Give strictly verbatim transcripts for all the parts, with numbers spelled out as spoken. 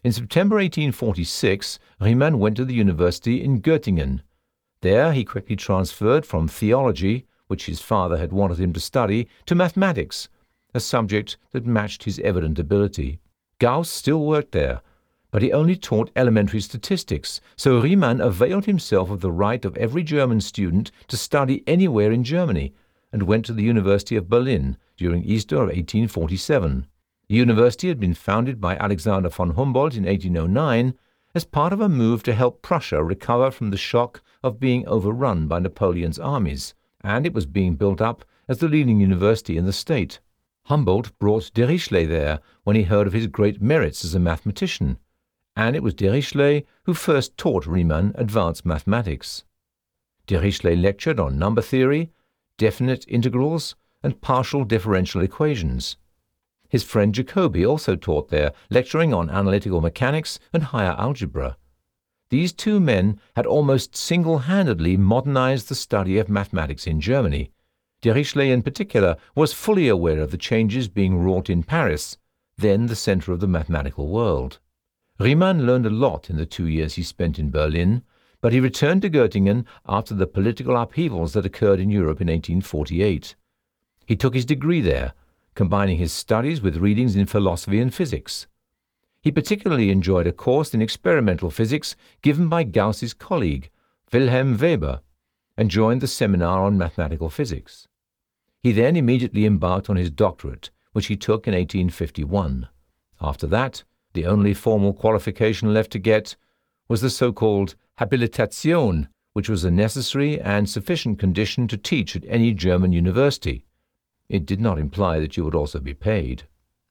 In September eighteen forty-six, Riemann went to the university in Göttingen. There he quickly transferred from theology, which his father had wanted him to study, to mathematics, a subject that matched his evident ability. Gauss still worked there, but he only taught elementary statistics, so Riemann availed himself of the right of every German student to study anywhere in Germany, and went to the University of Berlin during Easter of eighteen forty-seven. The university had been founded by Alexander von Humboldt in eighteen oh nine as part of a move to help Prussia recover from the shock of being overrun by Napoleon's armies, and it was being built up as the leading university in the state. Humboldt brought Dirichlet there when he heard of his great merits as a mathematician, and it was Dirichlet who first taught Riemann advanced mathematics. Dirichlet lectured on number theory, definite integrals, and partial differential equations. His friend Jacobi also taught there, lecturing on analytical mechanics and higher algebra. These two men had almost single-handedly modernized the study of mathematics in Germany. Dirichlet in particular was fully aware of the changes being wrought in Paris, then the center of the mathematical world. Riemann learned a lot in the two years he spent in Berlin, but he returned to Göttingen after the political upheavals that occurred in Europe in eighteen forty-eight. He took his degree there, combining his studies with readings in philosophy and physics. He particularly enjoyed a course in experimental physics given by Gauss's colleague, Wilhelm Weber, and joined the seminar on mathematical physics. He then immediately embarked on his doctorate, which he took in eighteen fifty-one. After that, the only formal qualification left to get was the so-called Habilitation, which was a necessary and sufficient condition to teach at any German university. It did not imply that you would also be paid.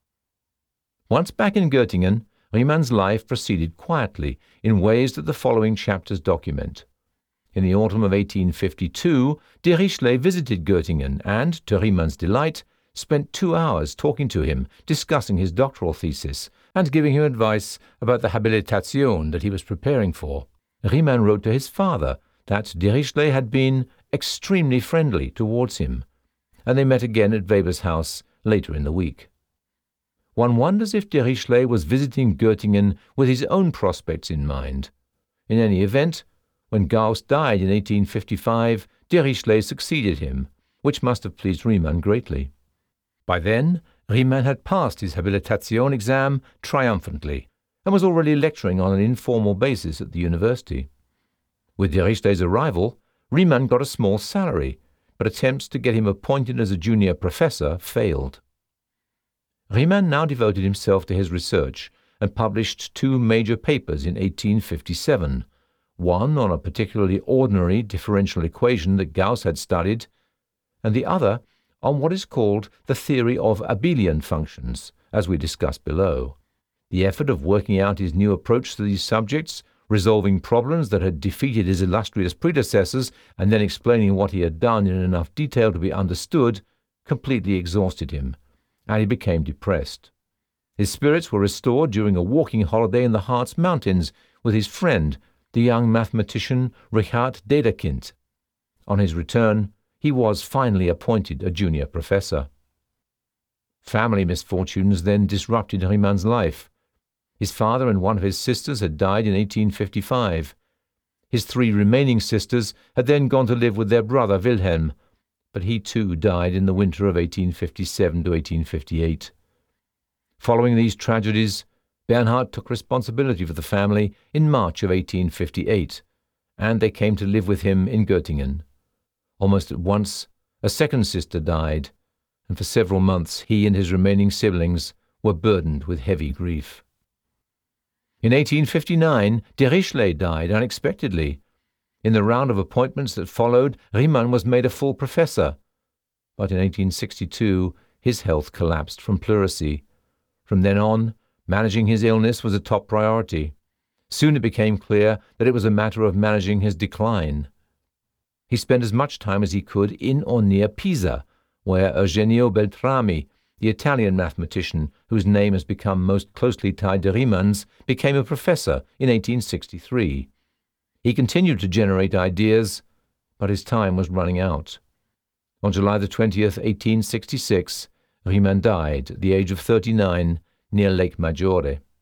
Once back in Göttingen, Riemann's life proceeded quietly in ways that the following chapters document. In the autumn of eighteen fifty-two, Dirichlet visited Göttingen and, to Riemann's delight, spent two hours talking to him, discussing his doctoral thesis, and giving him advice about the Habilitation that he was preparing for. Riemann wrote to his father that Dirichlet had been extremely friendly towards him, and they met again at Weber's house later in the week. One wonders if Dirichlet was visiting Göttingen with his own prospects in mind. In any event, when Gauss died in eighteen fifty-five, Dirichlet succeeded him, which must have pleased Riemann greatly. By then, Riemann had passed his Habilitation exam triumphantly and was already lecturing on an informal basis at the university. With Dirichlet's arrival, Riemann got a small salary, but attempts to get him appointed as a junior professor failed. Riemann now devoted himself to his research and published two major papers in eighteen fifty-seven, one on a particularly ordinary differential equation that Gauss had studied, and the other on what is called the theory of abelian functions, as we discussed below. The effort of working out his new approach to these subjects, resolving problems that had defeated his illustrious predecessors, and then explaining what he had done in enough detail to be understood, completely exhausted him, and he became depressed. His spirits were restored during a walking holiday in the Harz Mountains with his friend, the young mathematician Richard Dedekind. On his return, he was finally appointed a junior professor. Family misfortunes then disrupted Riemann's life. His father and one of his sisters had died in eighteen fifty-five. His three remaining sisters had then gone to live with their brother Wilhelm, but he too died in the winter of eighteen fifty-seven to eighteen fifty-eight. Following these tragedies, Bernhard took responsibility for the family in March of eighteen fifty-eight, and they came to live with him in Göttingen. Almost at once, a second sister died, and for several months he and his remaining siblings were burdened with heavy grief. In eighteen fifty-nine, Dirichlet died unexpectedly. In the round of appointments that followed, Riemann was made a full professor, but in eighteen sixty-two his health collapsed from pleurisy. From then on, managing his illness was a top priority. Soon it became clear that it was a matter of managing his decline. He spent as much time as he could in or near Pisa, where Eugenio Beltrami, the Italian mathematician whose name has become most closely tied to Riemann's, became a professor in eighteen sixty-three. He continued to generate ideas, but his time was running out. On July the twentieth, eighteen sixty-six, Riemann died at the age of thirty-nine near Lake Maggiore.